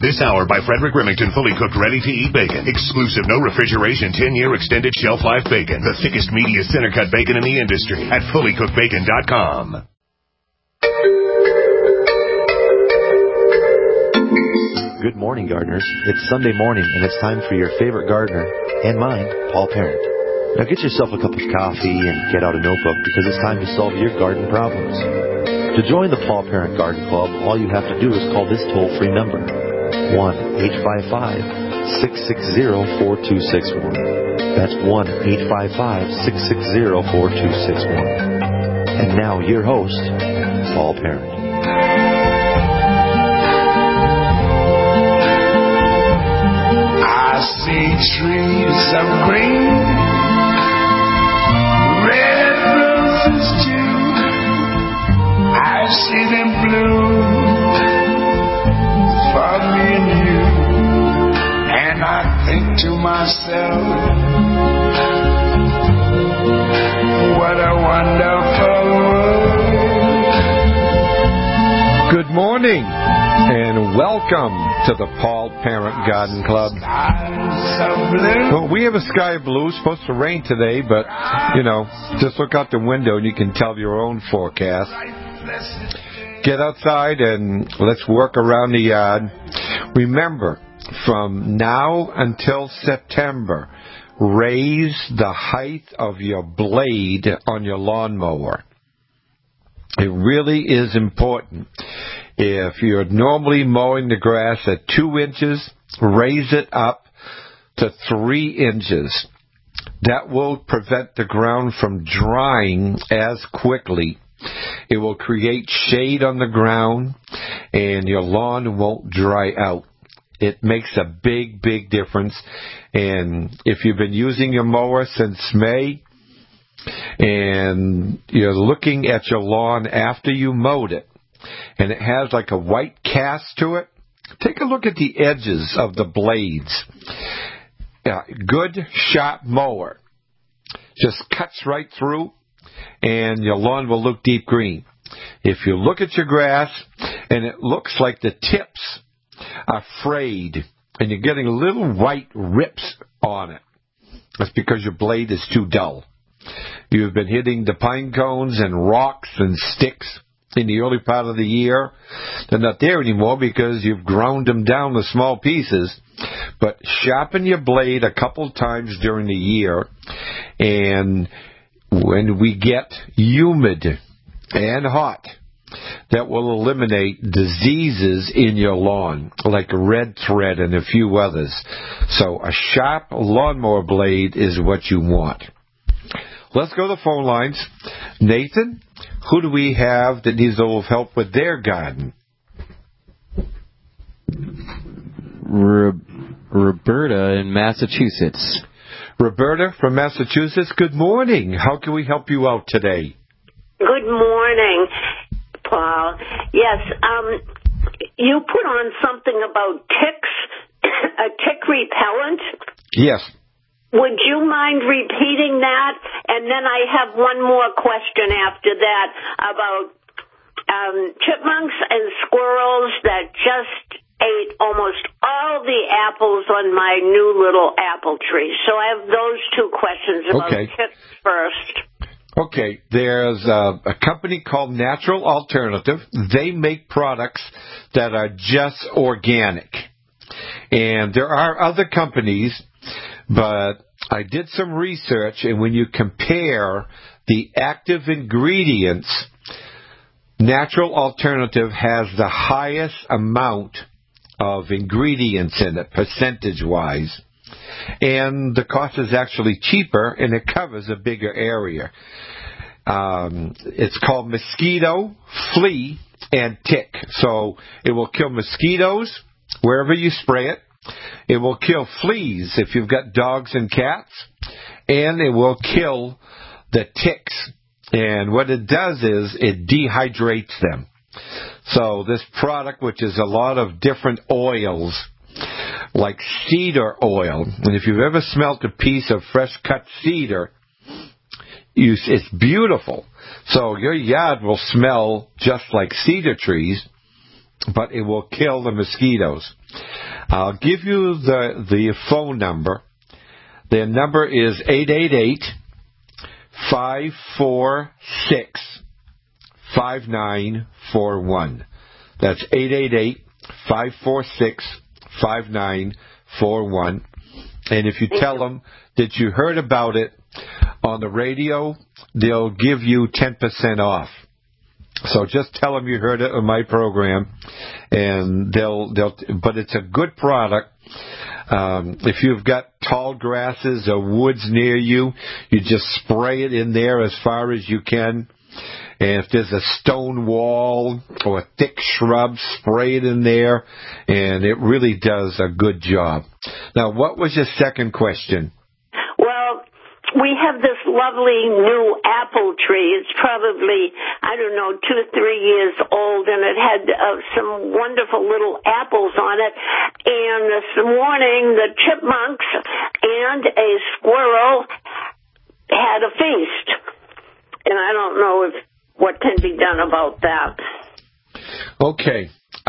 This hour by Frederick Remington, fully cooked, ready-to-eat bacon. Exclusive, no refrigeration, 10-year extended shelf life bacon. The thickest, meatiest center-cut bacon in the industry at fullycookedbacon.com. Good morning, gardeners. It's Sunday morning, and it's time for your favorite gardener, and mine, Paul Parent. Now get yourself a cup of coffee and get out a notebook because it's time to solve your garden problems. To join the Paul Parent Garden Club, all you have to do is call this toll-free number, 1-855-660-4261. That's 1-855-660-4261. And now your host, Paul Parent. I see trees of green, red roses too. I see them bloom for me and you. And I think to myself, what a wonderful world. Good morning and welcome to the Paul Parent Garden Club. Well, we have a sky of blue. It's supposed to rain today, but, just look out the window and you can tell your own forecast. Get outside and let's work around the yard. Remember, from now until September, raise the height of your blade on your lawnmower. It really is important. If you're normally mowing the grass at 2 inches, raise it up to 3 inches. That will prevent the ground from drying as quickly. It will create shade on the ground, and your lawn won't dry out. It makes a big, big difference. And if you've been using your mower since May, and you're looking at your lawn after you mowed it, and it has like a white cast to it, take a look at the edges of the blades. Good, sharp mower just cuts right through, and your lawn will look deep green. If you look at your grass, and it looks like the tips are frayed, and you're getting little white rips on it, that's because your blade is too dull. You've been hitting the pine cones and rocks and sticks in the early part of the year. They're not there anymore because you've ground them down to small pieces. But sharpen your blade a couple times during the year. And when we get humid and hot, that will eliminate diseases in your lawn, like red thread and a few others. So a sharp lawnmower blade is what you want. Let's go to the phone lines. Nathan, who do we have that needs a little help with their garden? Roberta in Massachusetts. Roberta from Massachusetts, good morning. How can we help you out today? Good morning, Paul. Yes, you put on something about ticks, a tick repellent. Yes. Would you mind repeating that? And then I have one more question after that about chipmunks and squirrels that just ate almost all the apples on my new little apple tree. So I have those 2 questions about ticks first. Okay, there's a company called Natural Alternative. They make products that are just organic. And there are other companies, but I did some research, and when you compare the active ingredients, Natural Alternative has the highest amount of ingredients in it, percentage-wise. And the cost is actually cheaper, and it covers a bigger area. It's called mosquito, flea, and tick. So it will kill mosquitoes wherever you spray it. It will kill fleas if you've got dogs and cats. And it will kill the ticks. And what it does is it dehydrates them. So this product, which is a lot of different oils, like cedar oil, and if you've ever smelt a piece of fresh cut cedar, it's beautiful. So your yard will smell just like cedar trees, but it will kill the mosquitoes. I'll give you the phone number. Their number is 888-546-5941. That's 888-546-5941. And if you tell them that you heard about it on the radio, they'll give you 10% off. So just tell them you heard it on my program, and but it's a good product. If you've got tall grasses or woods near you, you just spray it in there as far as you can. And if there's a stone wall or a thick shrub, spray it in there, and it really does a good job. Now, what was your second question? Well, we have this lovely new apple tree. It's probably, 2-3 years old, and it had some wonderful little apples on it. And this morning, the chipmunks and a squirrel had a feast. And I don't know what can be done about that. Okay.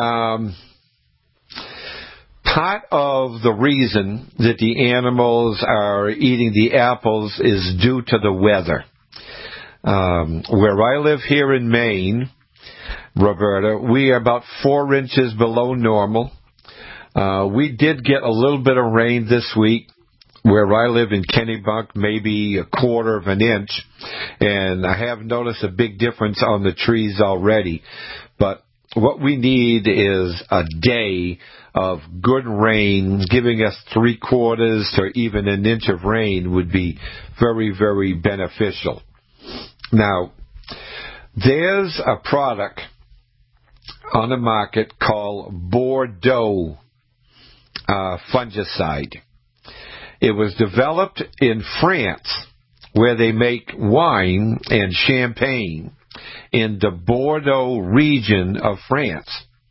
Part of the reason that the animals are eating the apples is due to the weather. Where I live here in Maine, Roberta, we are about 4 inches below normal. We did get a little bit of rain this week. Where I live in Kennebunk, maybe 1/4 of an inch, and I have noticed a big difference on the trees already. But what we need is a day of good rain. Giving us 3/4 to even an inch of rain would be very, very beneficial. Now, there's a product on the market called Bordeaux fungicide. It was developed in France, where they make wine and champagne in the Bordeaux region of France.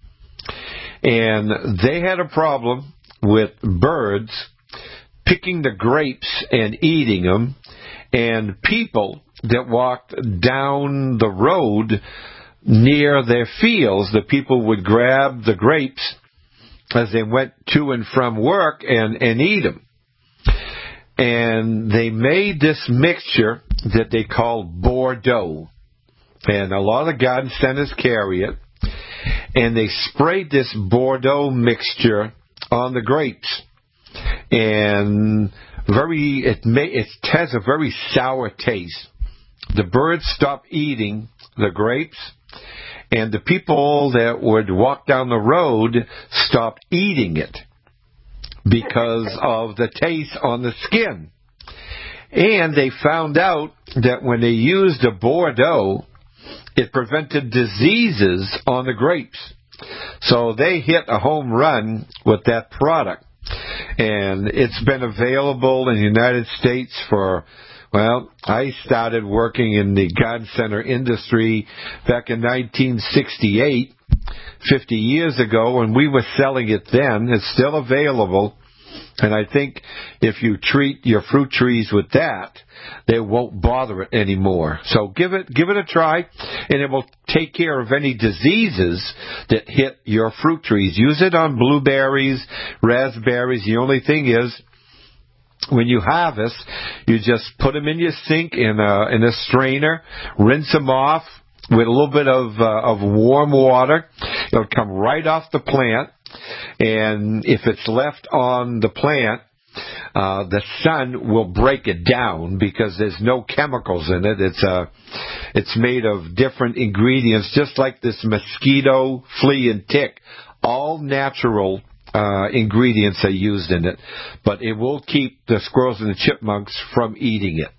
And they had a problem with birds picking the grapes and eating them, and people that walked down the road near their fields, the people would grab the grapes as they went to and from work and eat them. And they made this mixture that they called Bordeaux. And a lot of garden centers carry it. And they sprayed this Bordeaux mixture on the grapes. And it has a very sour taste. The birds stopped eating the grapes. And the people that would walk down the road stopped eating it, because of the taste on the skin. And they found out that when they used the Bordeaux, it prevented diseases on the grapes. So they hit a home run with that product. And it's been available in the United States for, I started working in the garden center industry back in 1968. 50 years ago, and we were selling it then. It's still available, and I think if you treat your fruit trees with that, they won't bother it anymore. So give it a try, and it will take care of any diseases that hit your fruit trees. Use it on blueberries, raspberries. The only thing is, when you harvest, you just put them in your sink in a strainer, rinse them off with a little bit of warm water. It'll come right off the plant, and if it's left on the plant, the sun will break it down because there's no chemicals in it. It's made of different ingredients, just like this mosquito, flea, and tick. All natural ingredients are used in it, but it will keep the squirrels and the chipmunks from eating it.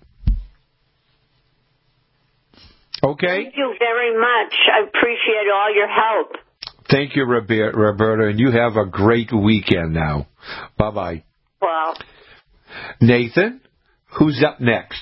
Okay? Thank you very much. I appreciate all your help. Thank you, Roberta, and you have a great weekend now. Bye-bye. Well, Nathan, who's up next?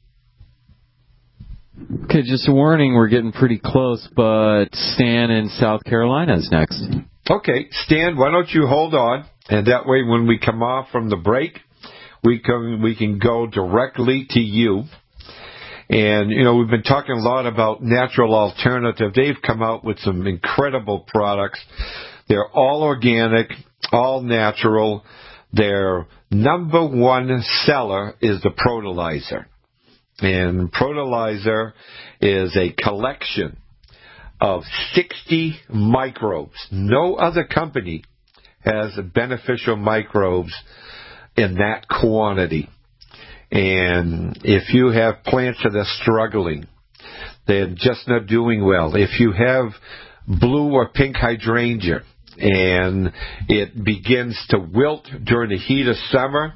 Okay, just a warning, we're getting pretty close, but Stan in South Carolina is next. Okay, Stan, why don't you hold on, and that way when we come off from the break, we can go directly to you. And, we've been talking a lot about Natural Alternative. They've come out with some incredible products. They're all organic. all natural. Their number one seller is the Protolizer. And Protolizer is a collection of 60 microbes. No other company has beneficial microbes in that quantity. And if you have plants that are struggling, they're just not doing well. If you have blue or pink hydrangea and it begins to wilt during the heat of summer,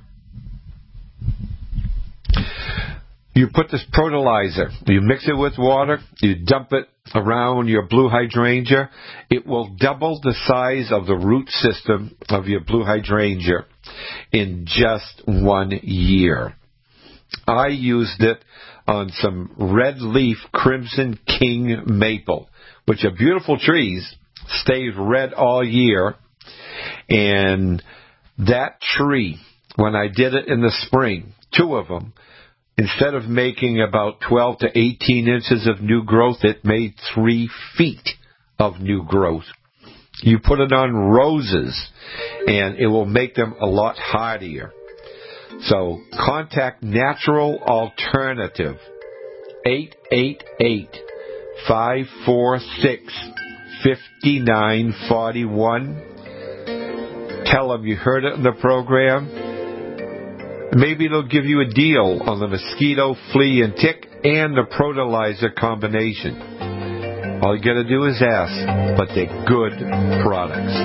you put this Protolizer, you mix it with water, you dump it around your blue hydrangea, it will double the size of the root system of your blue hydrangea in just 1 year. I used it on some red leaf Crimson King maple, which are beautiful trees, stayed red all year. And that tree, when I did it in the spring, 2 of them, instead of making about 12 to 18 inches of new growth, it made 3 feet of new growth. You put it on roses, and it will make them a lot hardier. So contact Natural Alternative, 888-546-5941. Tell them you heard it in the program. Maybe they'll give you a deal on the mosquito, flea, and tick and the Protolizer combination. All you got to do is ask, but they're good products.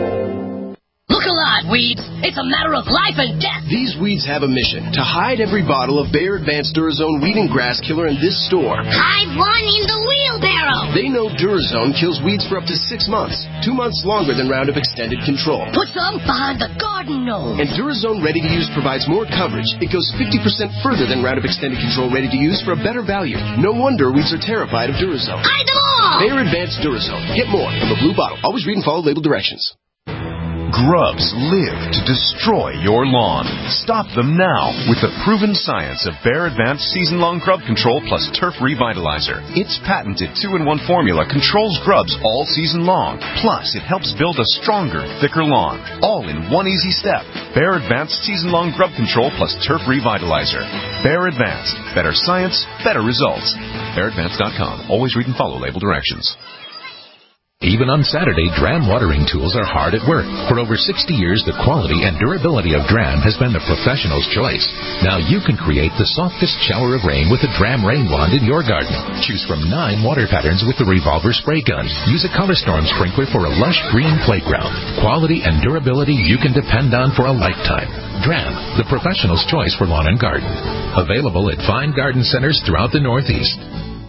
Look alive, weeds. It's a matter of life and death. These weeds have a mission to hide every bottle of Bayer Advanced Durazone Weed and Grass Killer in this store. Hide one in the wheelbarrow. They know Durazone kills weeds for up to 6 months, 2 months longer than Roundup Extended Control. Put some behind the garden gnome. And Durazone Ready to Use provides more coverage. It goes 50% further than Roundup Extended Control Ready to Use for a better value. No wonder weeds are terrified of Durazone. Hide them all. Bayer Advanced Durazone. Get more from a blue bottle. Always read and follow label directions. Grubs live to destroy your lawn. Stop them now with the proven science of Bayer Advanced Season-Long Grub Control plus Turf Revitalizer. Its patented 2-in-1 formula controls grubs all season long. Plus, it helps build a stronger, thicker lawn. All in one easy step. Bayer Advanced Season-Long Grub Control plus Turf Revitalizer. Bayer Advanced. Better science, better results. BayerAdvanced.com. Always read and follow label directions. Even on Saturday, Dram watering tools are hard at work. For over 60 years, the quality and durability of Dram has been the professional's choice. Now you can create the softest shower of rain with a Dram rain wand in your garden. Choose from 9 water patterns with the revolver spray gun. Use a ColorStorm sprinkler for a lush green playground. Quality and durability you can depend on for a lifetime. Dram, the professional's choice for lawn and garden. Available at fine garden centers throughout the Northeast.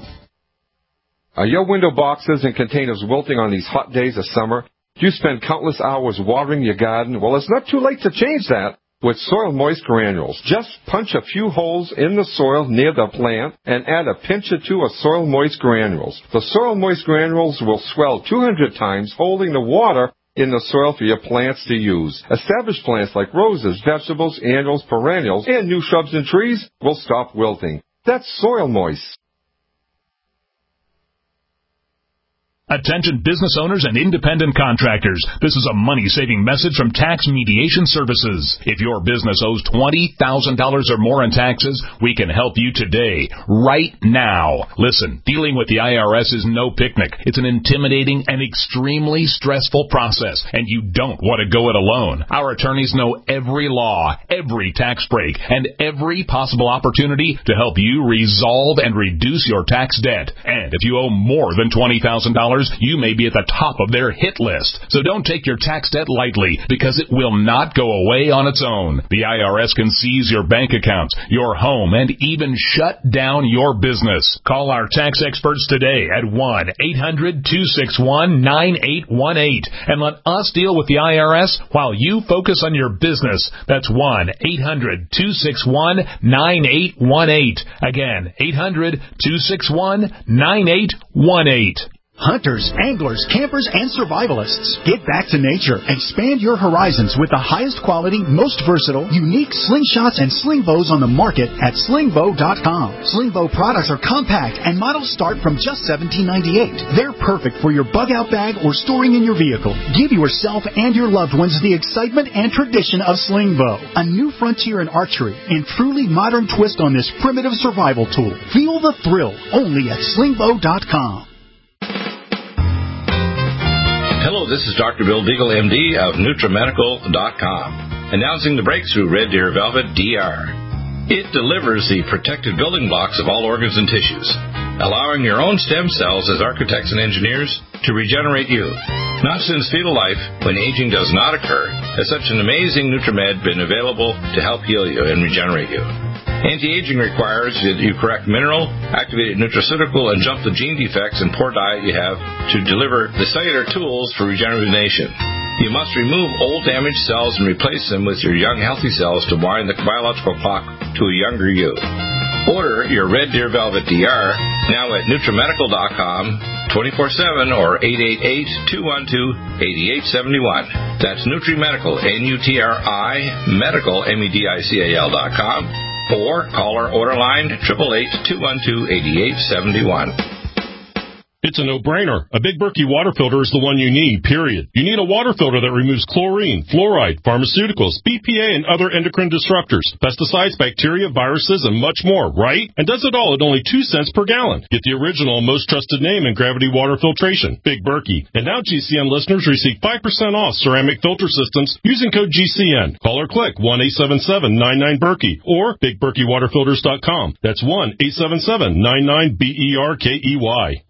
Are your window boxes and containers wilting on these hot days of summer? Do you spend countless hours watering your garden? Well, it's not too late to change that with Soil Moist Granules. Just punch a few holes in the soil near the plant and add a pinch or 2 of Soil Moist Granules. The Soil Moist Granules will swell 200 times, holding the water in the soil for your plants to use. Established plants like roses, vegetables, annuals, perennials, and new shrubs and trees will stop wilting. That's Soil Moist. Attention business owners and independent contractors. This is a money-saving message from Tax Mediation Services. If your business owes $20,000 or more in taxes, we can help you today, right now. Listen, dealing with the IRS is no picnic. It's an intimidating and extremely stressful process, and you don't want to go it alone. Our attorneys know every law, every tax break, and every possible opportunity to help you resolve and reduce your tax debt. And if you owe more than $20,000, you may be at the top of their hit list. So don't take your tax debt lightly, because it will not go away on its own. The IRS can seize your bank accounts, your home, and even shut down your business. Call our tax experts today at 1-800-261-9818 and let us deal with the IRS while you focus on your business. That's 1-800-261-9818. Again, 800-261-9818. Hunters, anglers, campers, and survivalists. Get back to nature. Expand your horizons with the highest quality, most versatile, unique slingshots and sling bows on the market at slingbow.com. Sling bow products are compact and models start from just $17.98. They're perfect for your bug-out bag or storing in your vehicle. Give yourself and your loved ones the excitement and tradition of sling bow. A new frontier in archery and truly modern twist on this primitive survival tool. Feel the thrill only at slingbow.com. Hello, this is Dr. Bill Deagle, MD of NutriMedical.com, announcing the breakthrough Red Deer Velvet DR. It delivers the protected building blocks of all organs and tissues, allowing your own stem cells as architects and engineers to regenerate you. Not since fetal life, when aging does not occur, has such an amazing NutriMed been available to help heal you and regenerate you. Anti-aging requires that you correct mineral, activated nutraceutical, and jump the gene defects and poor diet you have to deliver the cellular tools for regeneration. You must remove old damaged cells and replace them with your young healthy cells to wind the biological clock to a younger you. Order your Red Deer Velvet DR now at NutriMedical.com 24/7 or 888-212-8871. That's NutriMedical, N-U-T-R-I, Medical, M-E-D-I-C-A-L.com. Or call our order line 888-212-8871. It's a no-brainer. A Big Berkey water filter is the one you need, period. You need a water filter that removes chlorine, fluoride, pharmaceuticals, BPA, and other endocrine disruptors, pesticides, bacteria, viruses, and much more, right? And does it all at only 2 cents per gallon. Get the original, most trusted name in gravity water filtration, Big Berkey. And now GCN listeners receive 5% off ceramic filter systems using code GCN. Call or click 1-877-99-BERKEY or BigBerkeyWaterFilters.com. That's 1-877-99-BERKEY.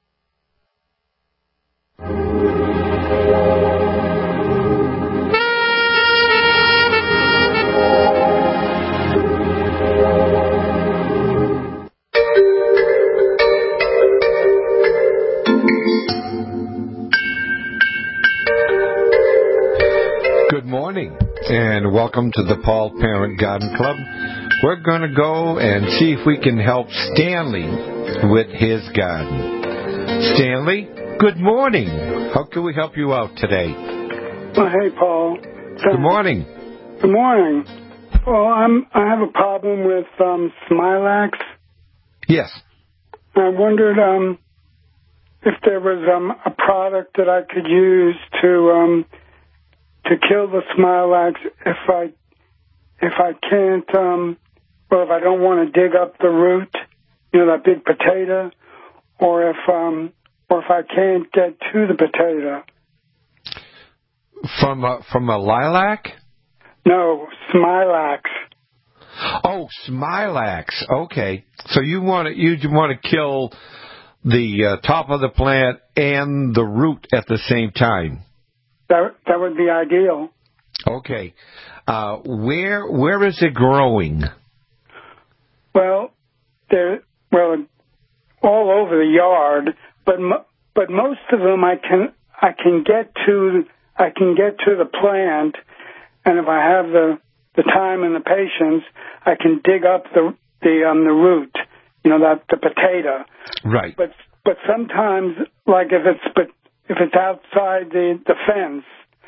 Good morning, and welcome to the Paul Parent Garden Club. We're going to go and see if we can help Stanley with his garden. Stanley, good morning. How can we help you out today? Well, hey, Paul. Good morning. Good morning. Well, I have a problem with Smilax. Yes. I wondered if there was a product that I could use to kill the Smilax if I can't if I don't want to dig up the root, that big potato, or if I can't get to the potato. From a lilac? No, Smilax. Oh, Smilax. Okay. So you want to kill the top of the plant and the root at the same time. That would be ideal. Okay. Where is it growing? Well, all over the yard, but most of them I can get to the plant, and if I have the time and the patience, I can dig up the root, the potato. Right. But sometimes, like if it's outside the fence,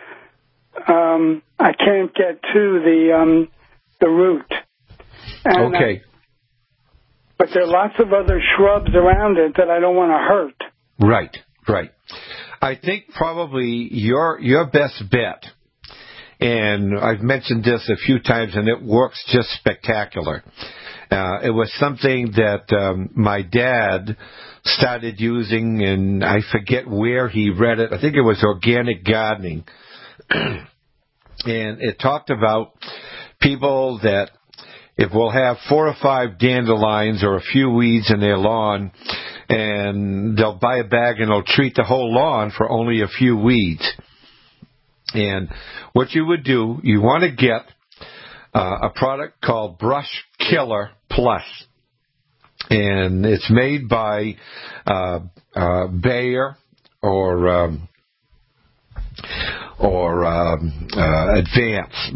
I can't get to the root. And okay. But there are lots of other shrubs around it that I don't want to hurt. Right. I think probably your best bet, and I've mentioned this a few times, and it works just spectacular. It was something that my dad started using, and I forget where he read it. I think it was Organic Gardening. And it talked about people that if we'll have 4 or 5 dandelions or a few weeds in their lawn, and they'll buy a bag and they'll treat the whole lawn for only a few weeds. And what you would do, you want to get a product called Brush Killer Plus. And it's made by Bayer or Advance.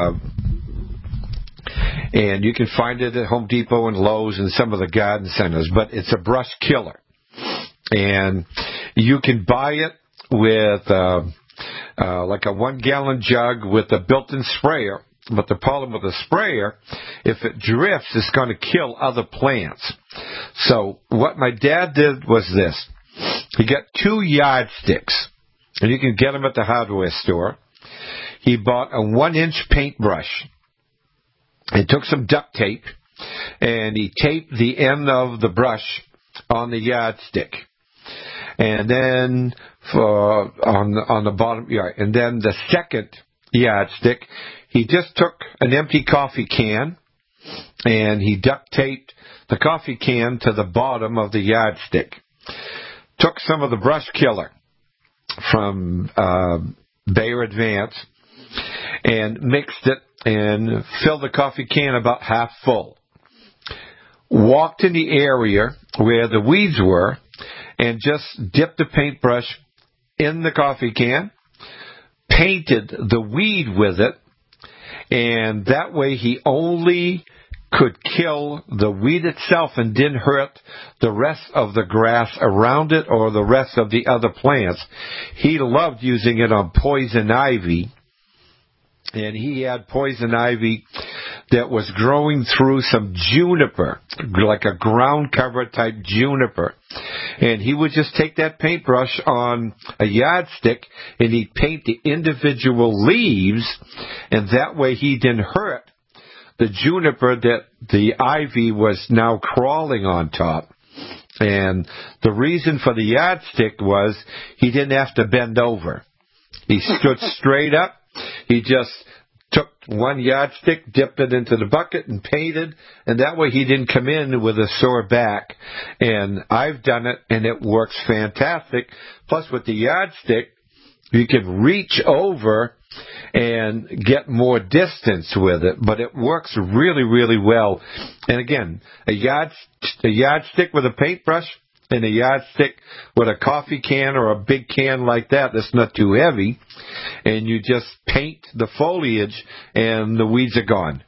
And you can find it at Home Depot and Lowe's and some of the garden centers. But it's a brush killer. And You can buy it with like a 1-gallon jug with a built-in sprayer. But the problem with a sprayer, if it drifts, it's going to kill other plants. So what my dad did was this. He got 2 yardsticks, and you can get them at the hardware store. He bought a 1-inch paintbrush and took some duct tape, and he taped the end of the brush on the yardstick. And then on the bottom, and then the second yardstick, he just took an empty coffee can and he duct taped the coffee can to the bottom of the yardstick. Took some of the brush killer from Bayer Advance and mixed it and filled the coffee can about half full. Walked in the area where the weeds were and just dipped the paintbrush in the coffee can, painted the weed with it, and that way he only could kill the weed itself and didn't hurt the rest of the grass around it or the rest of the other plants. He loved using it on poison ivy, and he had poison ivy that was growing through some juniper, like a ground cover type juniper. And he would just take that paintbrush on a yardstick and he'd paint the individual leaves, and that way he didn't hurt the juniper that the ivy was now crawling on top. And the reason for the yardstick was he didn't have to bend over. He stood straight up. He just took 1 yardstick, dipped it into the bucket, and painted, and that way he didn't come in with a sore back. And I've done it, and it works fantastic. Plus, with the yardstick, you can reach over and get more distance with it, but it works really, really well. And again, a yardstick with a paintbrush and a yardstick with a coffee can or a big can like that that's not too heavy, and you just paint the foliage and the weeds are gone.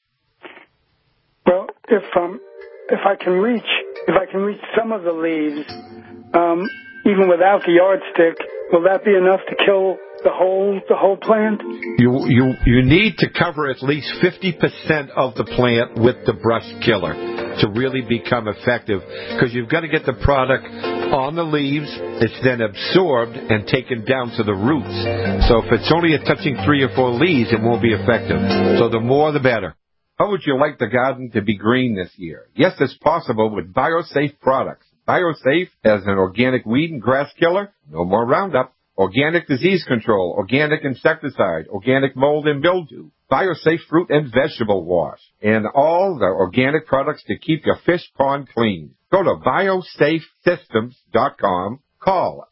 Well, if I can reach some of the leaves, even without the yardstick, will that be enough to kill the whole plant? You need to cover at least 50% of the plant with the brush killer to really become effective, because you've got to get the product on the leaves. It's then absorbed and taken down to the roots. So if it's only touching 3 or 4 leaves, it won't be effective. So the more, the better. How would you like the garden to be green this year? Yes, it's possible with BioSafe products. BioSafe has an organic weed and grass killer, no more Roundup, organic disease control, organic insecticide, organic mold and mildew, BioSafe fruit and vegetable wash, and all the organic products to keep your fish pond clean. Go to biosafesystems.com. Call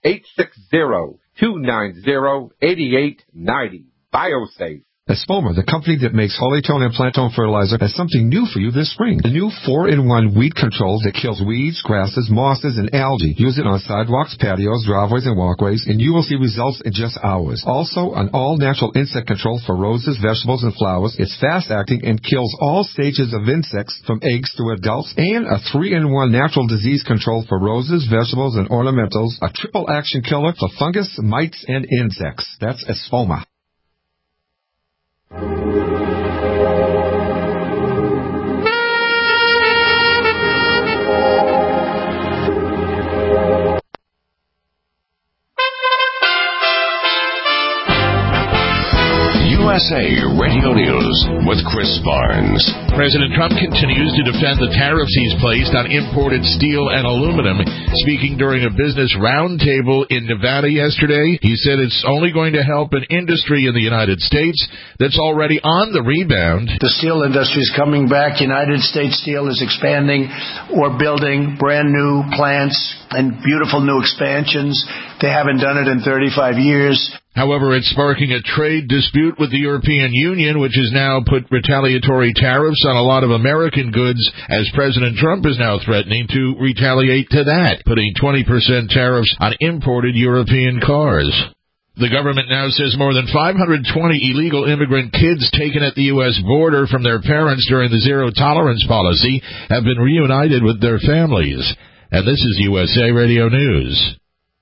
860-290-8890. BioSafe. Espoma, the company that makes Holytone and Plantone fertilizer, has something new for you this spring. The new 4-in-1 weed control that kills weeds, grasses, mosses, and algae. Use it on sidewalks, patios, driveways, and walkways, and you will see results in just hours. Also, an all-natural insect control for roses, vegetables, and flowers. It's fast-acting and kills all stages of insects from eggs to adults. And a 3-in-1 natural disease control for roses, vegetables, and ornamentals. A triple-action killer for fungus, mites, and insects. That's Espoma. USA Radio News with Chris Barnes. President Trump continues to defend the tariffs he's placed on imported steel and aluminum. Speaking during a business roundtable in Nevada yesterday, he said it's only going to help an industry in the United States that's already on the rebound. The steel industry is coming back. United States Steel is expanding or building brand new plants and beautiful new expansions. They haven't done it in 35 years. However, it's sparking a trade dispute with the European Union, which has now put retaliatory tariffs on a lot of American goods, as President Trump is now threatening to retaliate to that, putting 20% tariffs on imported European cars. The government now says more than 520 illegal immigrant kids taken at the U.S. border from their parents during the zero-tolerance policy have been reunited with their families. And this is USA Radio News.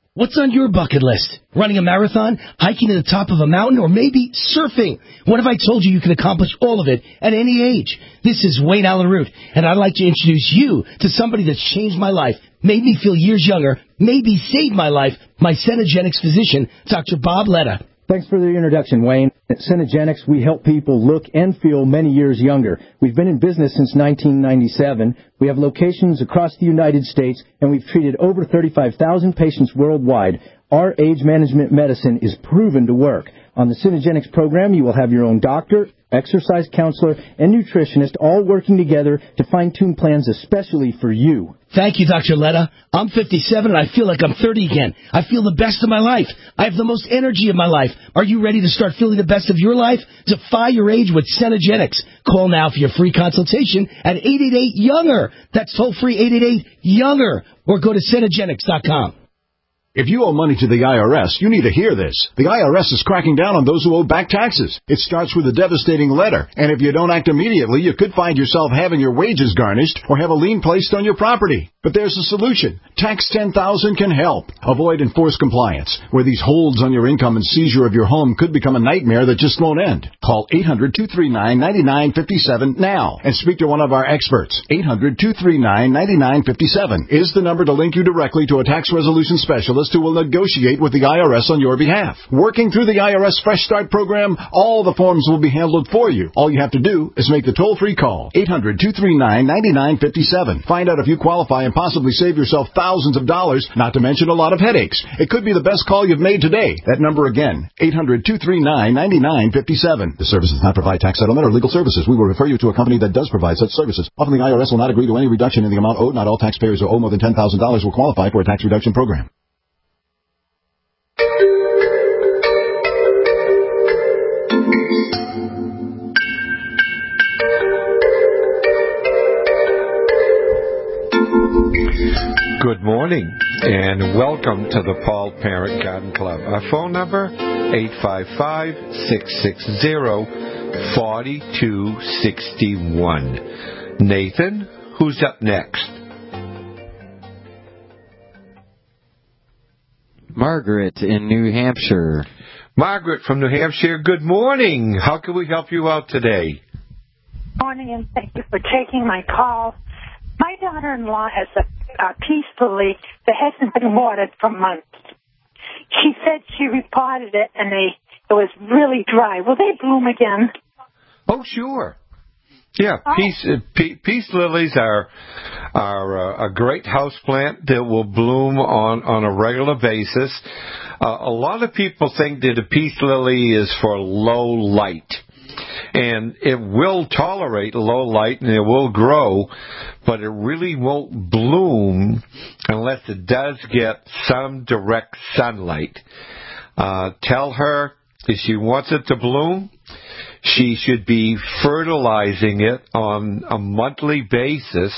What's on your bucket list? Running a marathon, hiking to the top of a mountain, or maybe surfing? What if I told you you could accomplish all of it at any age? This is Wayne Allen Root, and I'd like to introduce you to somebody that's changed my life, made me feel years younger, maybe saved my life, my Cenegenics physician, Dr. Bob Letta. Thanks for the introduction, Wayne. At Cenegenics, we help people look and feel many years younger. We've been in business since 1997. We have locations across the United States, and we've treated over 35,000 patients worldwide. Our age management medicine is proven to work. On the Cenegenics program, you will have your own doctor, exercise counselor, and nutritionist all working together to fine-tune plans especially for you. Thank you, Dr. Letta. I'm 57 and I feel like I'm 30 again. I feel the best of my life. I have the most energy of my life. Are you ready to start feeling the best of your life? Defy your age with Cenegenics. Call now for your free consultation at 888-YOUNGER. That's toll-free 888-YOUNGER. Or go to Cenegenics.com. If you owe money to the IRS, you need to hear this. The IRS is cracking down on those who owe back taxes. It starts with a devastating letter, and if you don't act immediately, you could find yourself having your wages garnished or have a lien placed on your property. But there's a solution. Tax 10,000 can help. Avoid enforced compliance, where these holds on your income and seizure of your home could become a nightmare that just won't end. Call 800-239-9957 now and speak to one of our experts. 800-239-9957 is the number to link you directly to a tax resolution specialist who will negotiate with the IRS on your behalf. Working through the IRS Fresh Start program, all the forms will be handled for you. All you have to do is make the toll-free call. 800-239-9957. Find out if you qualify and possibly save yourself thousands of dollars, not to mention a lot of headaches. It could be the best call you've made today. That number again, 800-239-9957. The service does not provide tax settlement or legal services. We will refer you to a company that does provide such services. Often the IRS will not agree to any reduction in the amount owed. Not all taxpayers who owe more than $10,000 will qualify for a tax reduction program. Good morning, and welcome to the Paul Parent Garden Club. Our phone number, 855-660-4261. Nathan, who's up next? Margaret in New Hampshire. Margaret from New Hampshire, good morning. How can we help you out today? Morning, and thank you for taking my call. My daughter-in-law has a peace lily that hasn't been watered for months. She said she repotted it, and it was really dry. Will they bloom again? Oh, sure. Yeah, peace lilies are a great houseplant that will bloom on a regular basis. A lot of people think that a peace lily is for low light. And it will tolerate low light and it will grow, but it really won't bloom unless it does get some direct sunlight. Tell her if she wants it to bloom, she should be fertilizing it on a monthly basis.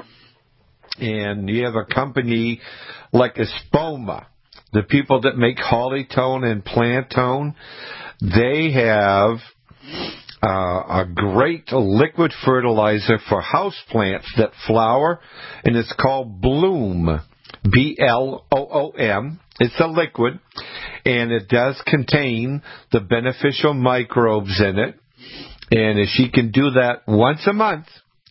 And you have a company like Espoma, the people that make Hollytone and Plantone, they have a great liquid fertilizer for houseplants that flower, and it's called Bloom, B-L-O-O-M. It's a liquid, and it does contain the beneficial microbes in it. And if she can do that once a month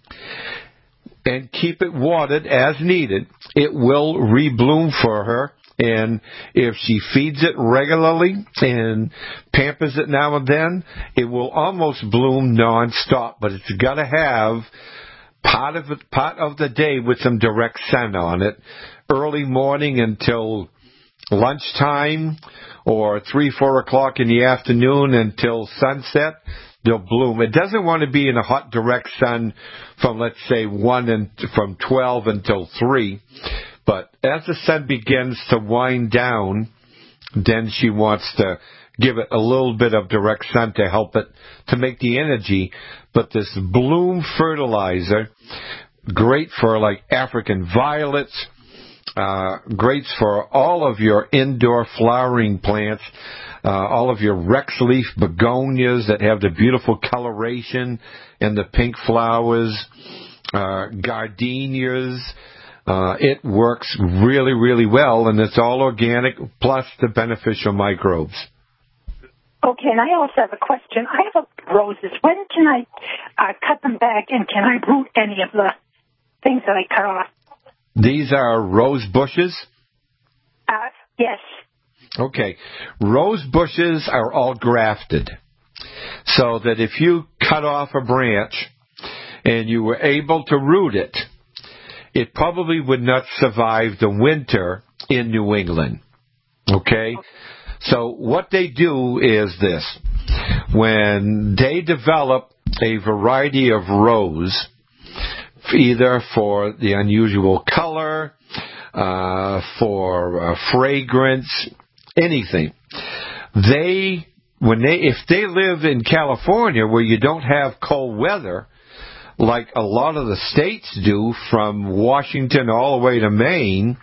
and keep it watered as needed, it will rebloom for her. And if she feeds it regularly and pampers it now and then, it will almost bloom nonstop. But it's got to have part of the day with some direct sun on it, early morning until lunchtime, or 3-4 o'clock in the afternoon until sunset. They'll bloom. It doesn't want to be in a hot direct sun from, let's say, from 12 until 3. But as the sun begins to wind down, then she wants to give it a little bit of direct sun to help it to make the energy. But this Bloom fertilizer, great for like African violets, great for all of your indoor flowering plants, all of your Rex leaf begonias that have the beautiful coloration and the pink flowers, gardenias, It works really, really well, and it's all organic plus the beneficial microbes. Okay, and I also have a question. I have roses. When can I cut them back, and can I root any of the things that I cut off? These are rose bushes? Yes. Okay. Rose bushes are all grafted. So that if you cut off a branch and you were able to root it, it probably would not survive the winter in New England. Okay? So what they do is this. When they develop a variety of rose, either for the unusual color, for fragrance, anything, if they live in California where you don't have cold weather, like a lot of the states do from Washington all the way to Maine,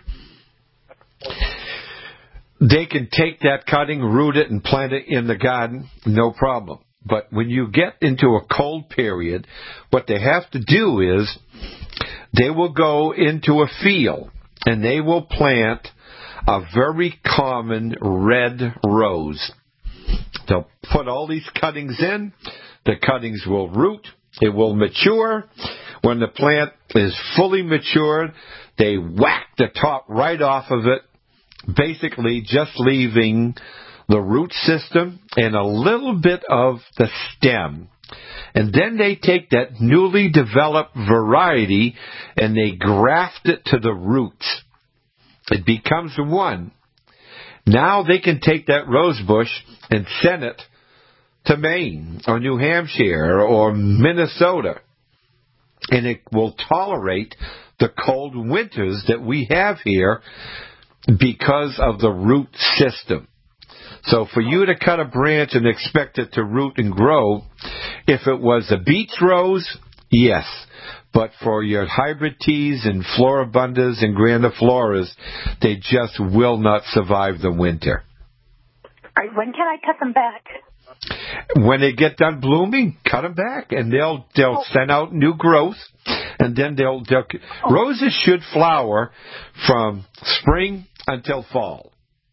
they can take that cutting, root it, and plant it in the garden, no problem. But when you get into a cold period, what they have to do is they will go into a field and they will plant a very common red rose. They'll put all these cuttings in. The cuttings will root. It will mature. When the plant is fully matured, they whack the top right off of it, basically just leaving the root system and a little bit of the stem. And then they take that newly developed variety and they graft it to the roots. It becomes one. Now they can take that rose bush and send it to Maine or New Hampshire or Minnesota. And it will tolerate the cold winters that we have here because of the root system. So for you to cut a branch and expect it to root and grow, if it was a beach rose, yes. But for your hybrid teas and floribundas and grandifloras, they just will not survive the winter. All right, when can I cut them back? When they get done blooming, cut them back, and they'll send out new growth, and then roses should flower from spring until fall.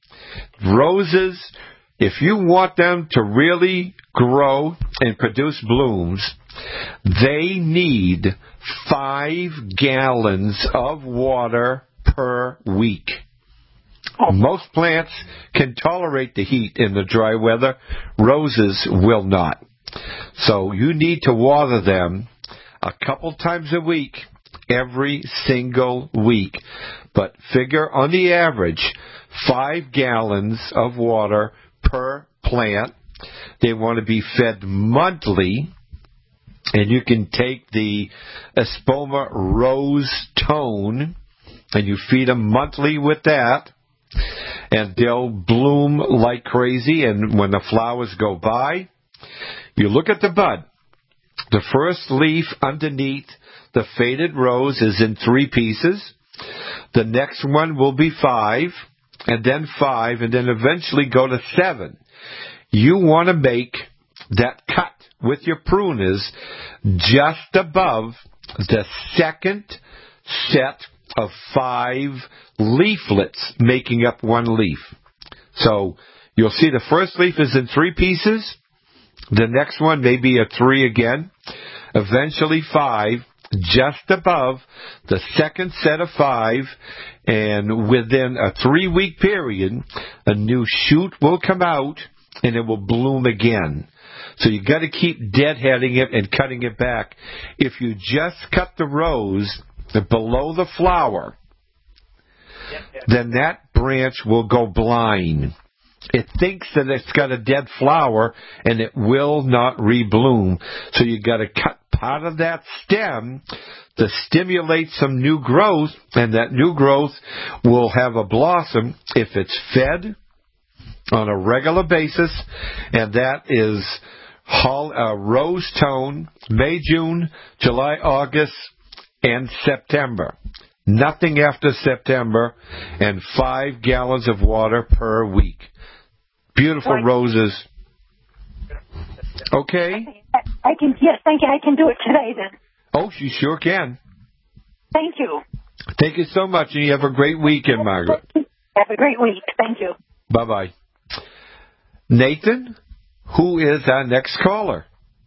Roses, if you want them to really grow and produce blooms, they need 5 gallons of water per week. Most plants can tolerate the heat in the dry weather. Roses will not. So you need to water them a couple times a week, every single week. But figure on the average 5 gallons of water per plant. They want to be fed monthly. And you can take the Espoma Rose Tone and you feed them monthly with that. And they'll bloom like crazy. And when the flowers go by, you look at the bud. The first leaf underneath the faded rose is in 3 pieces. The next one will be 5, and then 5, and then eventually go to 7. You want to make that cut with your pruners just above the second set of 5 leaflets making up one leaf. So you'll see the first leaf is in 3 pieces. The next one may be a 3 again. Eventually 5, just above the second set of 5. And within a 3-week period, a new shoot will come out and it will bloom again. So you got to keep deadheading it and cutting it back. If you just cut the rose below the flower, then that branch will go blind. It thinks that it's got a dead flower and it will not rebloom. So you got to cut part of that stem to stimulate some new growth, and that new growth will have a blossom if it's fed on a regular basis, and that is rose tone, May, June, July, August, and September. Nothing after September, and 5 gallons of water per week. Beautiful roses. Okay? Yes, thank you. I can do it today then. Oh, you sure can. Thank you. Thank you so much, and you have a great weekend, Margaret. Have a great week. Thank you. Bye-bye. Nathan, who is our next caller?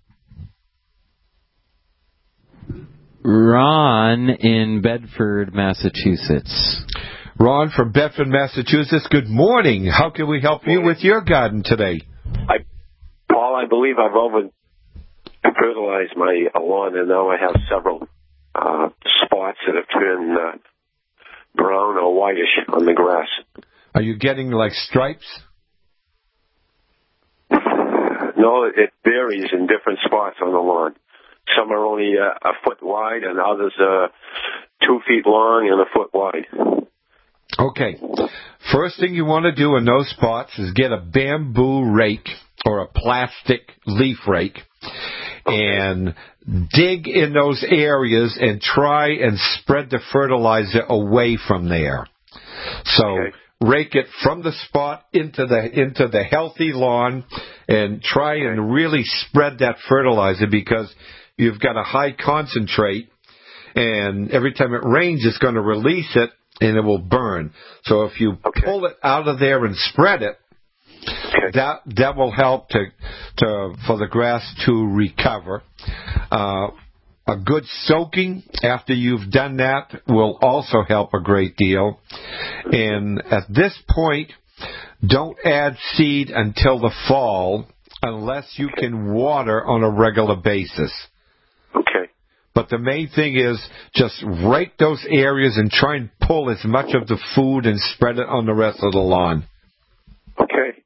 Ron in Bedford, Massachusetts. Ron from Bedford, Massachusetts. Good morning. How can we help you with your garden today? Paul, I believe I've over-fertilized my lawn, and now I have several spots that have turned brown or whitish on the grass. Are you getting, like, stripes? No, it varies in different spots on the lawn. Some are only a foot wide, and others 2 feet long and a foot wide. Okay. First thing you want to do in those spots is get a bamboo rake or a plastic leaf rake and dig in those areas and try and spread the fertilizer away from there. So rake it from the spot into the healthy lawn and try and really spread that fertilizer, because you've got a high concentrate, and every time it rains, it's going to release it, and it will burn. So if you pull it out of there and spread it, that will help for the grass to recover. A good soaking after you've done that will also help a great deal. And at this point, don't add seed until the fall unless you can water on a regular basis. Okay. But the main thing is just rake those areas and try and pull as much of the food and spread it on the rest of the lawn. Okay.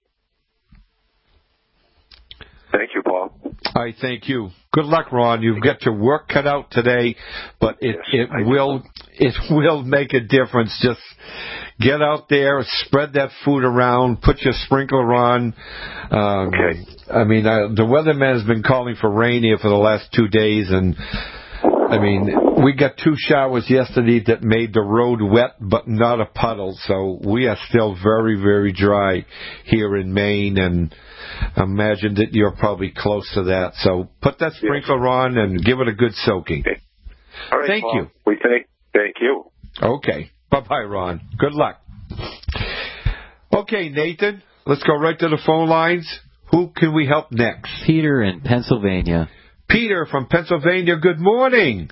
Thank you, Paul. I thank you. Good luck, Ron. You've got your work cut out today, but it will make a difference. Just get out there, spread that food around, put your sprinkler on. I mean, the weatherman has been calling for rain here for the last 2 days, and I mean, we got 2 showers yesterday that made the road wet, but not a puddle. So we are still very, very dry here in Maine, and I imagine that you're probably close to that. So put that sprinkler on and give it a good soaking. Okay. All right, thank Paul. you. Thank you. Okay. Bye-bye, Ron. Good luck. Okay, Nathan, let's go right to the phone lines. Who can we help next? Peter in Pennsylvania. Peter from Pennsylvania, good morning.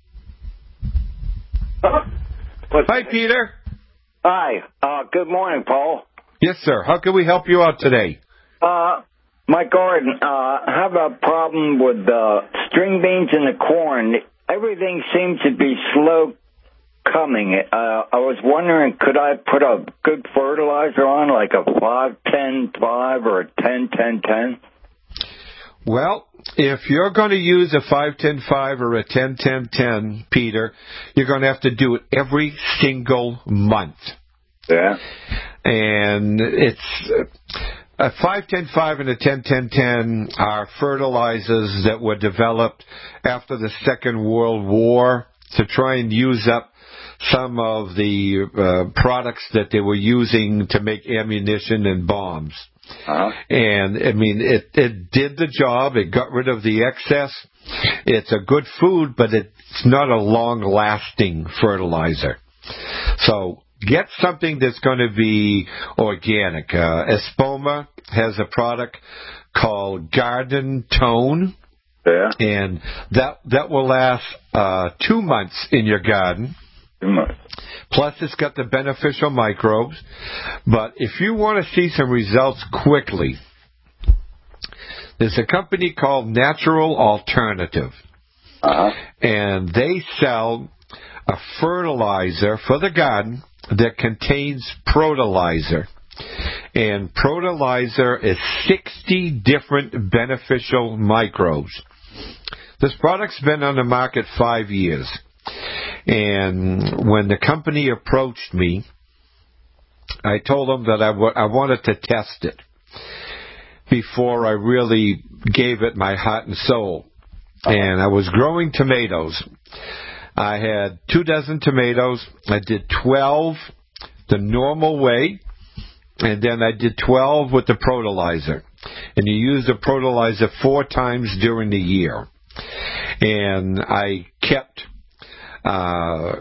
Hi, Peter. Hi. Good morning, Paul. Yes, sir. How can we help you out today? My garden, I have a problem with string beans and the corn. Everything seems to be slow coming. I was wondering, could I put a good fertilizer on, like a 5-10-5 or a 10-10-10? Well, if you're going to use a 5-10-5 or a 10-10-10, Peter, you're going to have to do it every single month. Yeah. And it's a 5-10-5 and a 10-10-10 are fertilizers that were developed after the Second World War to try and use up some of the products that they were using to make ammunition and bombs. And, I mean, it did the job. It got rid of the excess. It's a good food, but it's not a long-lasting fertilizer. So get something that's going to be organic. Espoma has a product called Garden Tone. Yeah. And that will last 2 months in your garden. 2 months. Plus, it's got the beneficial microbes. But if you want to see some results quickly, there's a company called Natural Alternative. And they sell a fertilizer for the garden that contains Protolizer. And Protolizer is 60 different beneficial microbes. This product's been on the market 5 years. And when the company approached me, I told them that I wanted to test it before I really gave it my heart and soul. And I was growing tomatoes. I had 2 dozen tomatoes. I did 12 the normal way, and then I did 12 with the Protolizer. And you use the Protolizer 4 times during the year. And I kept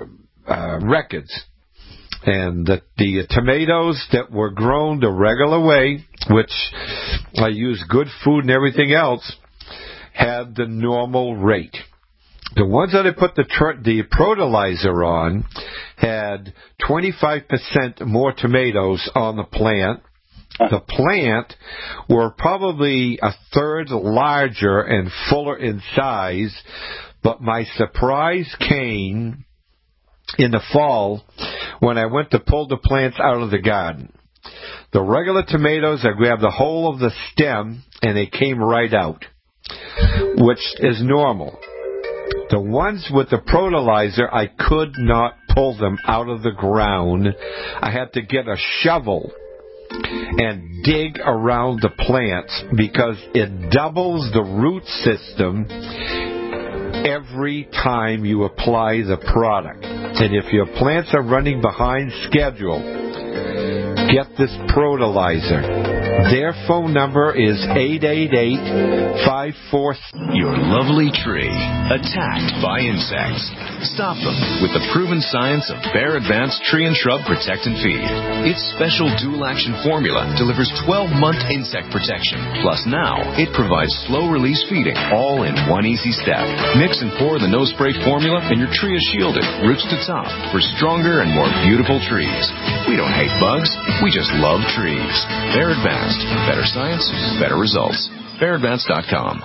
records. And the tomatoes that were grown the regular way, which I use good food and everything else, had the normal rate. The ones that I put the fertilizer on had 25% more tomatoes on the plant. The plant were probably a third larger and fuller in size, but my surprise came in the fall when I went to pull the plants out of the garden. The regular tomatoes, I grabbed the whole of the stem and they came right out, which is normal. The ones with the fertilizer, I could not pull them out of the ground. I had to get a shovel and dig around the plants because it doubles the root system every time you apply the product. And if your plants are running behind schedule, get this fertilizer. Their phone number is 888-54... Your lovely tree attacked by insects. Stop them with the proven science of Bayer Advanced Tree and Shrub Protect and Feed. Its special dual-action formula delivers 12-month insect protection. Plus now, it provides slow-release feeding, all in one easy step. Mix and pour the no-spray formula, and your tree is shielded, roots to top, for stronger and more beautiful trees. We don't hate bugs, we just love trees. Bayer Advanced. Better science, better results. BayerAdvanced.com.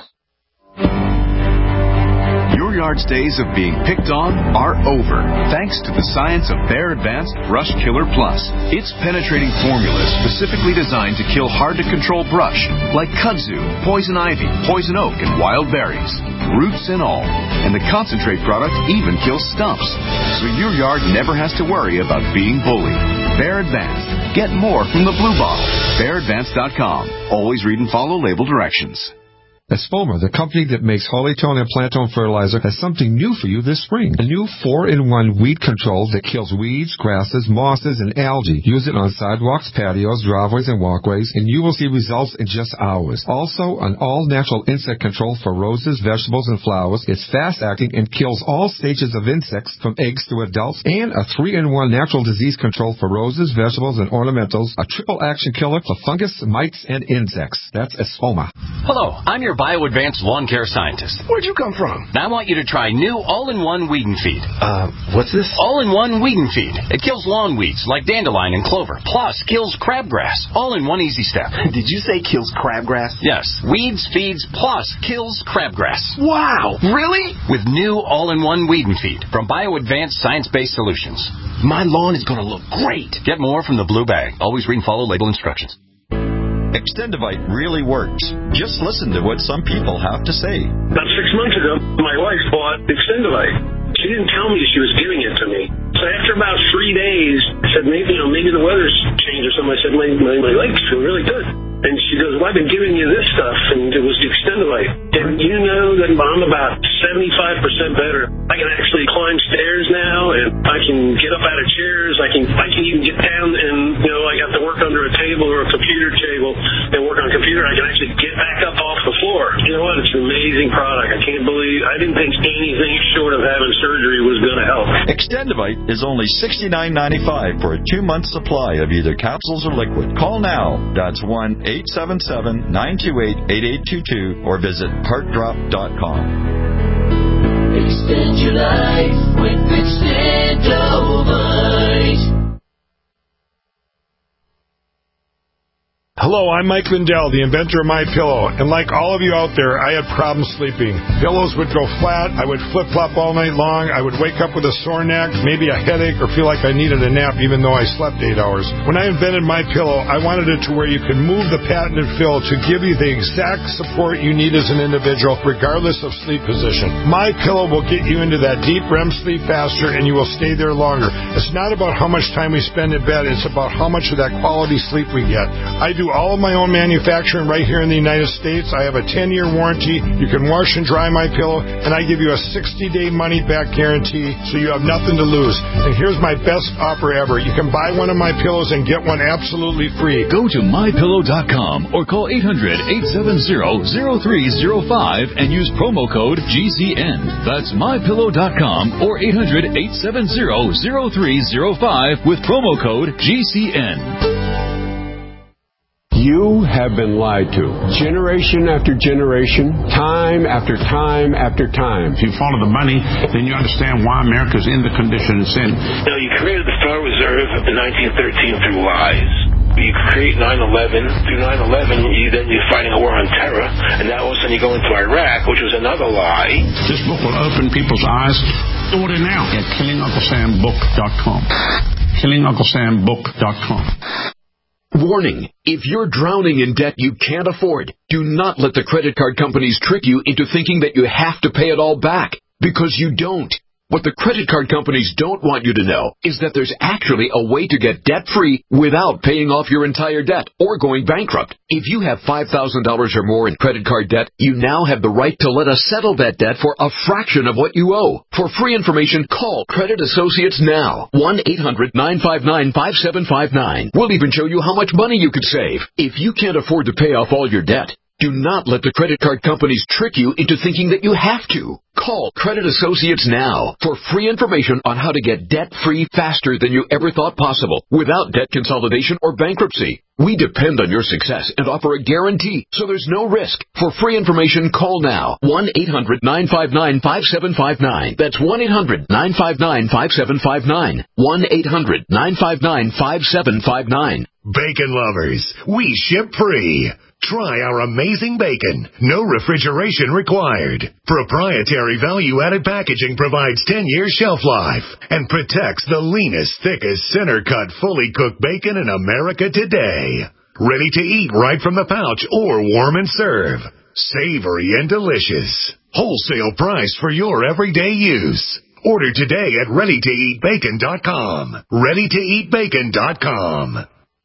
Your yard's days of being picked on are over, thanks to the science of Bayer Advanced Brush Killer Plus. Its penetrating formula is specifically designed to kill hard-to-control brush, like kudzu, poison ivy, poison oak, and wild berries, roots and all. And the concentrate product even kills stumps, so your yard never has to worry about being bullied. Bayer Advanced. Get more from the blue bottle. BayerAdvanced.com. Always read and follow label directions. Espoma, the company that makes Hollytone and Plantone fertilizer, has something new for you this spring. A new 4-in-1 weed control that kills weeds, grasses, mosses, and algae. Use it on sidewalks, patios, driveways, and walkways, and you will see results in just hours. Also, an all-natural insect control for roses, vegetables, and flowers. It's fast-acting and kills all stages of insects, from eggs to adults, and a 3-in-1 natural disease control for roses, vegetables, and ornamentals. A triple-action killer for fungus, mites, and insects. That's Espoma. Hello, I'm your BioAdvanced lawn care scientist. Where'd you come from? I want you to try new all-in-one weed and feed. What's this? All-in-one weed and feed. It kills lawn weeds like dandelion and clover, plus kills crabgrass, all in one easy step. Did you say kills crabgrass? Yes. Weeds, feeds, plus kills crabgrass. Wow! Really? With new all-in-one weed and feed from BioAdvanced science-based solutions. My lawn is going to look great. Get more from the blue bag. Always read and follow label instructions. Extendivite really works. Just listen to what some people have to say. About 6 months ago, my wife bought Extendivite. She didn't tell me she was giving it to me. So after about 3 days, I said, maybe the weather's changed or something. I said, my legs feel really good. And she goes, well, I've been giving you this stuff, and it was Extendivite. And you know that I'm about 75% better. I can actually climb stairs now, and I can get up out of chairs. I can even get down and, I got to work under a table or a computer table and work on a computer. I can actually get back up off the floor. You know what? It's an amazing product. I didn't think anything short of having surgery was going to help. Extendivite is only $69.95 for a 2-month supply of either capsules or liquid. Call now. That's 1-877-928-8822 or visit heartdrop.com. Extend your life with Extendivite. Hello, I'm Mike Lindell, the inventor of MyPillow, and like all of you out there, I had problems sleeping. Pillows would go flat, I would flip-flop all night long, I would wake up with a sore neck, maybe a headache, or feel like I needed a nap even though I slept 8 hours. When I invented MyPillow, I wanted it to where you could move the patented fill to give you the exact support you need as an individual, regardless of sleep position. MyPillow will get you into that deep REM sleep faster, and you will stay there longer. It's not about how much time we spend in bed, it's about how much of that quality sleep we get. I do do all of my own manufacturing right here in the United States. I have a 10-year warranty. You can wash and dry my pillow, and I give you a 60-day money-back guarantee, so you have nothing to lose. And here's my best offer ever. You can buy one of my pillows and get one absolutely free. Go to MyPillow.com or call 800-870-0305 and use promo code GCN. That's MyPillow.com or 800-870-0305 with promo code GCN. You have been lied to. Generation after generation, time after time after time. If you follow the money, then you understand why America's in the condition it's in. You created the Federal Reserve in 1913 through lies. You create 9/11. Through 9/11, you're fighting a war on terror, and now all of a sudden you go into Iraq, which was another lie. This book will open people's eyes. Order now at KillingUncleSamBook.com. KillingUncleSamBook.com. Warning, if you're drowning in debt you can't afford, do not let the credit card companies trick you into thinking that you have to pay it all back, because you don't. What the credit card companies don't want you to know is that there's actually a way to get debt-free without paying off your entire debt or going bankrupt. If you have $5,000 or more in credit card debt, you now have the right to let us settle that debt for a fraction of what you owe. For free information, call Credit Associates now. 1-800-959-5759. We'll even show you how much money you could save. If you can't afford to pay off all your debt, do not let the credit card companies trick you into thinking that you have to. Call Credit Associates now for free information on how to get debt-free faster than you ever thought possible without debt consolidation or bankruptcy. We depend on your success and offer a guarantee, so there's no risk. For free information, call now. 1-800-959-5759. That's 1-800-959-5759. 1-800-959-5759. Bacon lovers, we ship free. Try our amazing bacon. No refrigeration required. Proprietary value-added packaging provides 10-year shelf life and protects the leanest, thickest, center-cut, fully cooked bacon in America today. Ready to eat right from the pouch or warm and serve. Savory and delicious. Wholesale price for your everyday use. Order today at ReadyToEatBacon.com. ReadyToEatBacon.com.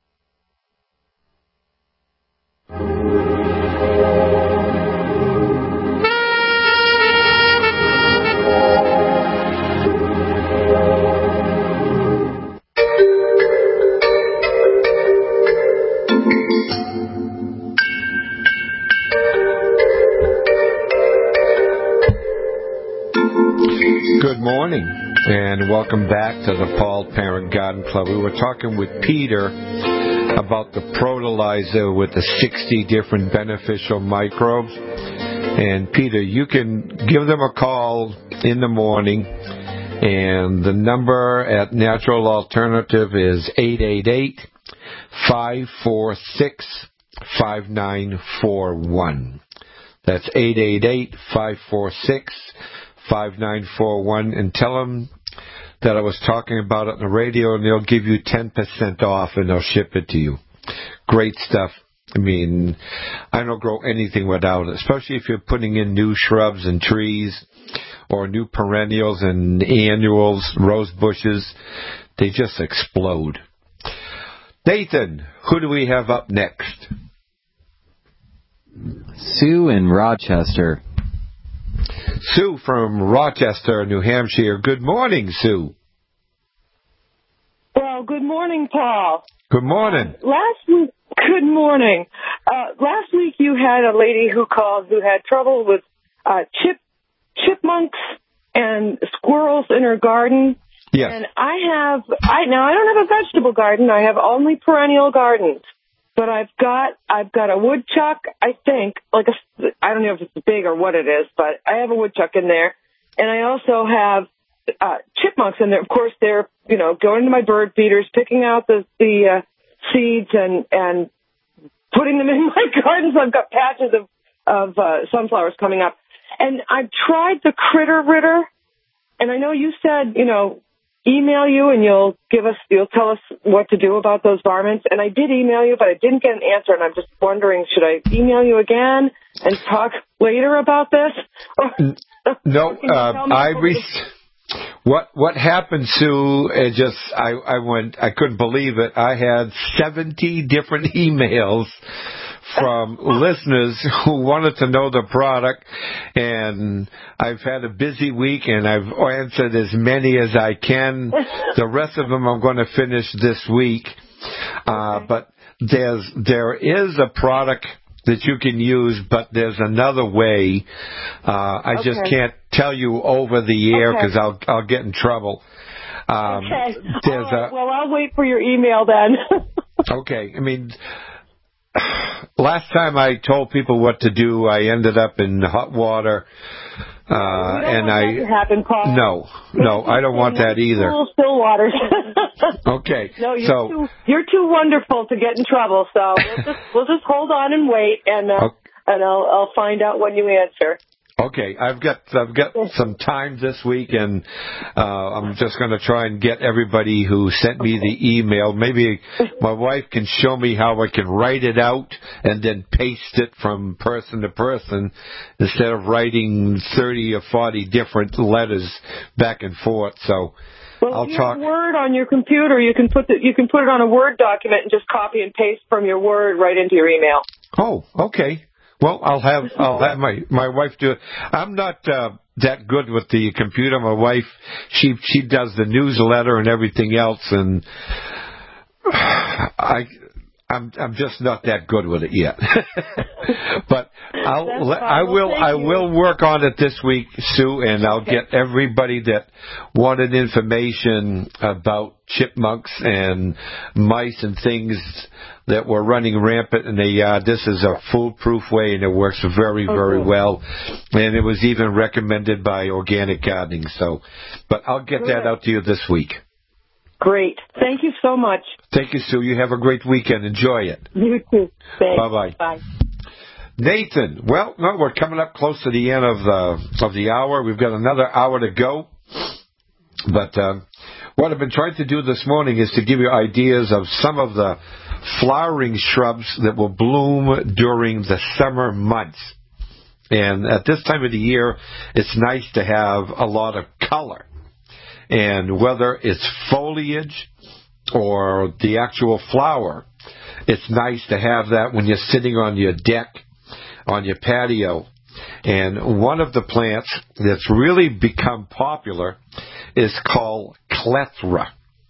Good morning, and welcome back to the Paul Parent Garden Club. We were talking with Peter about the Protolizer with the 60 different beneficial microbes. And Peter, you can give them a call in the morning, and the number at Natural Alternative is 888-546-5941. That's 888-546-5941, and tell them that I was talking about it on the radio, and they'll give you 10% off, and they'll ship it to you. Great stuff. I mean, I don't grow anything without it, especially if you're putting in new shrubs and trees or new perennials and annuals, rose bushes. They just explode. Nathan, who do we have up next? Sue in Rochester. Sue from Rochester, New Hampshire. Good morning, Sue. Well, good morning, Paul. Good morning. Good morning. Last week you had a lady who called who had trouble with chipmunks and squirrels in her garden. Yes. And I don't have a vegetable garden. I have only perennial gardens. But I've got a woodchuck, I think, I don't know if it's big or what it is, but I have a woodchuck in there. And I also have chipmunks in there. Of course, they're, going to my bird feeders, picking out the seeds and putting them in my garden. So I've got patches of sunflowers coming up. And I've tried the Critter Ritter, and I know you said, email you and you'll tell us what to do about those varmints. And I did email you, but I didn't get an answer. And I'm just wondering, should I email you again and talk later about this? No, What happened, Sue? I couldn't believe it. I had 70 different emails from listeners who wanted to know the product, and I've had a busy week, and I've answered as many as I can. The rest of them I'm going to finish this week. But there is a product that you can use, but there's another way. I just can't tell you over the air because I'll get in trouble. Okay. Well, I'll wait for your email then. Okay. I mean, last time I told people what to do, I ended up in hot water. And that to happen, Paul. No, I don't want that either. Still waters. Okay. No, you're too wonderful to get in trouble. So we'll just hold on and wait, and I'll find out when you answer. Okay, I've got some time this week, and I'm just going to try and get everybody who sent me the email. Maybe my wife can show me how I can write it out and then paste it from person to person instead of writing 30 or 40 different letters back and forth. So I'll talk. Word on your computer, you can put it on a Word document and just copy and paste from your Word right into your email. Oh, okay. Well, I'll have my wife do it. I'm not that good with the computer. My wife, she does the newsletter and everything else, and I'm just not that good with it yet. But I will work on it this week, Sue, and I'll get everybody that wanted information about chipmunks and mice and things that were running rampant in the yard. This is a foolproof way, and it works very, very well. And it was even recommended by Organic Gardening. But I'll get that out to you this week. Great. Thank you so much. Thank you, Sue. You have a great weekend. Enjoy it. You too. Thanks. Bye-bye. Bye. Nathan, well, no, we're coming up close to the end of the hour. We've got another hour to go. But what I've been trying to do this morning is to give you ideas of some of the flowering shrubs that will bloom during the summer months. And at this time of the year, it's nice to have a lot of color. And whether it's foliage or the actual flower, it's nice to have that when you're sitting on your deck, on your patio. And one of the plants that's really become popular is called Clethra.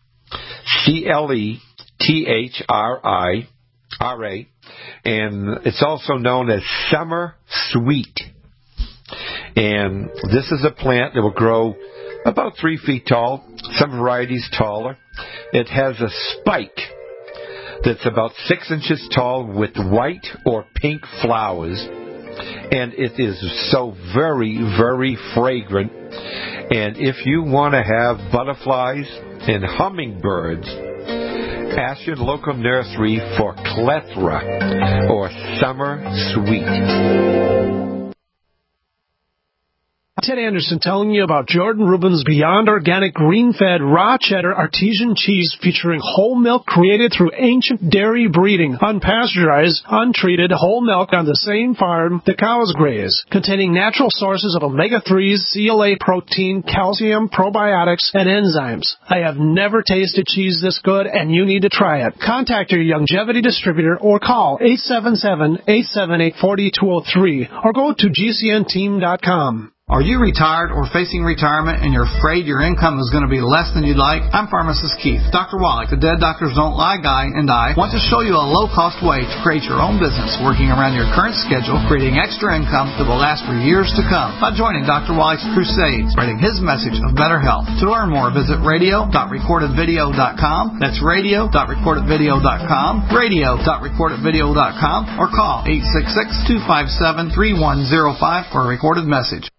Clethra. And it's also known as summer sweet. And this is a plant that will grow about 3 feet tall, some varieties taller. It has a spike that's about 6 inches tall with white or pink flowers, and it is so very, very fragrant. And if you want to have butterflies and hummingbirds, ask your local nursery for Clethra or summer sweet. Ted Anderson telling you about Jordan Rubin's Beyond Organic Green-Fed Raw Cheddar Artesian Cheese featuring whole milk created through ancient dairy breeding, unpasteurized, untreated whole milk on the same farm the cows graze, containing natural sources of omega-3s, CLA protein, calcium, probiotics, and enzymes. I have never tasted cheese this good, and you need to try it. Contact your Longevity distributor or call 877-878-4203 or go to gcnteam.com. Are you retired or facing retirement and you're afraid your income is going to be less than you'd like? I'm Pharmacist Keith. Dr. Wallach, the Dead Doctors Don't Lie guy, and I want to show you a low-cost way to create your own business working around your current schedule, creating extra income that will last for years to come by joining Dr. Wallach's crusades, spreading his message of better health. To learn more, visit radio.recordedvideo.com. That's radio.recordedvideo.com, radio.recordedvideo.com, or call 866-257-3105 for a recorded message.